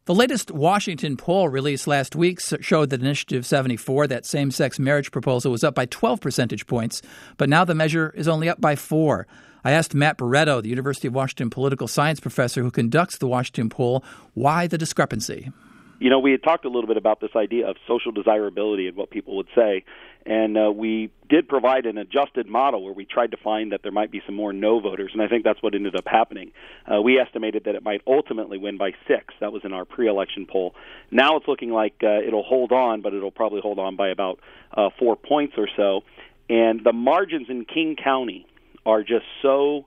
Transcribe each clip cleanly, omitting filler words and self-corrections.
The latest Washington poll released last week showed that Initiative 74, that same-sex marriage proposal, was up by 12 percentage points, but now the measure is only up by 4. I asked Matt Barreto, the University of Washington political science professor who conducts the Washington poll, why the discrepancy. You know, we had talked a little bit about this idea of social desirability and what people would say, and we did provide an adjusted model where we tried to find that there might be some more no voters, and I think that's what ended up happening. We estimated that it might ultimately win by 6. That was in our pre-election poll. Now it's looking like it'll hold on, but it'll probably hold on by about 4 points or so. And the margins in King County are just so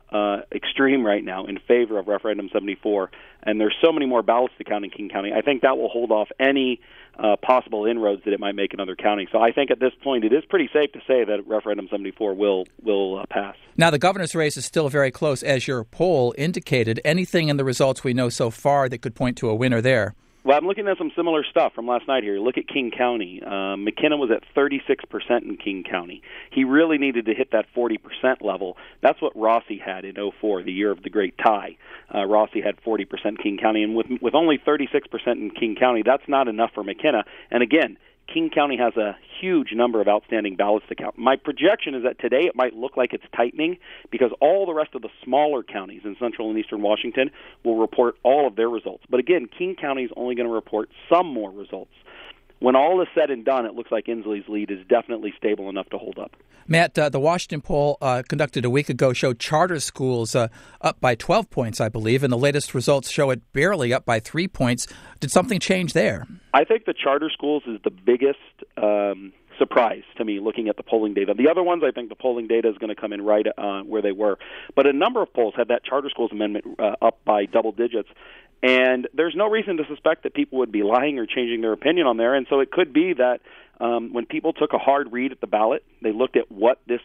extreme right now in favor of Referendum 74, and there's so many more ballots to count in King County. I think that will hold off any possible inroads that it might make in other counties. So I think at this point it is pretty safe to say that Referendum 74 will pass. Now, the governor's race is still very close, as your poll indicated. Anything in the results we know so far that could point to a winner there? Well, I'm looking at some similar stuff from last night here. Look at King County. McKenna was at 36% in King County. He really needed to hit that 40% level. That's what Rossi had in 2004, the year of the great tie. Rossi had 40% King County, and with only 36% in King County, that's not enough for McKenna. And again, King County has a huge number of outstanding ballots to count. My projection is that today it might look like it's tightening because all the rest of the smaller counties in central and eastern Washington will report all of their results. But again, King County is only going to report some more results. When all is said and done, it looks like Inslee's lead is definitely stable enough to hold up. Matt, the Washington poll conducted a week ago showed charter schools up by 12 points, I believe, and the latest results show it barely up by 3 points. Did something change there? I think the charter schools is the biggest surprise to me looking at the polling data. The other ones, I think the polling data is going to come in right where they were. But a number of polls had that charter schools amendment up by double digits. And there's no reason to suspect that people would be lying or changing their opinion on there. And so it could be that when people took a hard read at the ballot, they looked at what this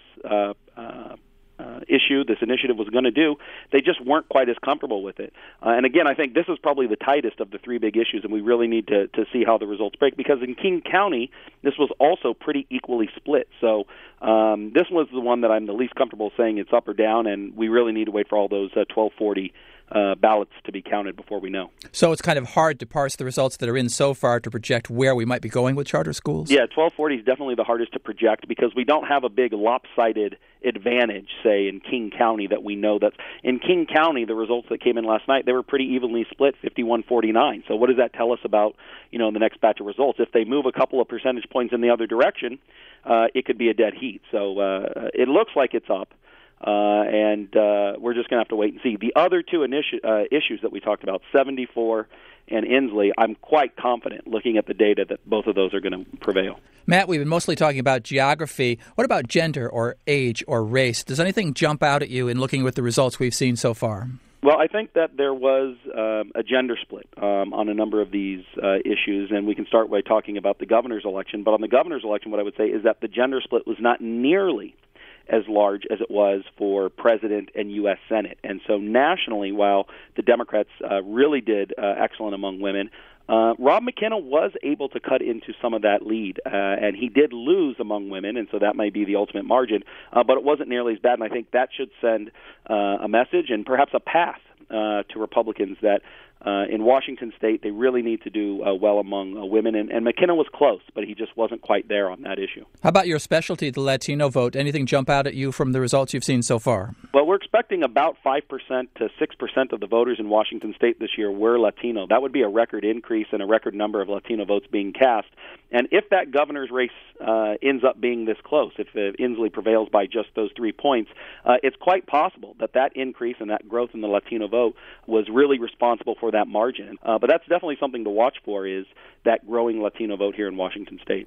this initiative was going to do, they just weren't quite as comfortable with it. And again, I think this is probably the tightest of the three big issues, and we really need to see how the results break, because in King County, this was also pretty equally split. So this was the one that I'm the least comfortable saying it's up or down, and we really need to wait for all those 1240 ballots to be counted before we know. So it's kind of hard to parse the results that are in so far to project where we might be going with charter schools? Yeah, 1240 is definitely the hardest to project because we don't have a big lopsided advantage, say, in King County that we know that. In King County, the results that came in last night, they were pretty evenly split, 51-49. So what does that tell us about, the next batch of results? If they move a couple of percentage points in the other direction, it could be a dead heat. So it looks like it's up. And we're just going to have to wait and see. The other two issues that we talked about, 74 and Inslee, I'm quite confident, looking at the data, that both of those are going to prevail. Matt, we've been mostly talking about geography. What about gender or age or race? Does anything jump out at you in looking at the results we've seen so far? Well, I think that there was a gender split on a number of these issues, and we can start by talking about the governor's election. But on the governor's election, what I would say is that the gender split was not nearly as large as it was for president and U.S. Senate. And so nationally, while the Democrats really did excellent among women, Rob McKenna was able to cut into some of that lead, and he did lose among women, and so that may be the ultimate margin, but it wasn't nearly as bad, and I think that should send a message and perhaps a path to Republicans that in Washington State, they really need to do well among women. And McKenna was close, but he just wasn't quite there on that issue. How about your specialty, the Latino vote? Anything jump out at you from the results you've seen so far? Well, we're expecting about 5% to 6% of the voters in Washington State this year were Latino. That would be a record increase and a record number of Latino votes being cast. And if that governor's race ends up being this close, if Inslee prevails by just those 3 points, it's quite possible that that increase and that growth in the Latino vote was really responsible for that margin. But that's definitely something to watch for, is that growing Latino vote here in Washington State.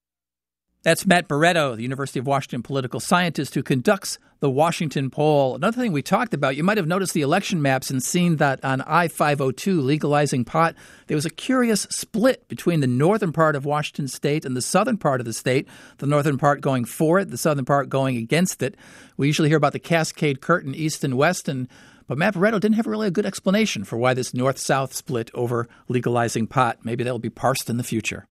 That's Matt Barreto, the University of Washington political scientist who conducts the Washington poll. Another thing we talked about, you might have noticed the election maps and seen that on I-502 legalizing pot, there was a curious split between the northern part of Washington State and the southern part of the state, the northern part going for it, the southern part going against it. We usually hear about the Cascade Curtain, east and west, but Matt Barreto didn't have really a good explanation for why this north-south split over legalizing pot. Maybe that'll be parsed in the future.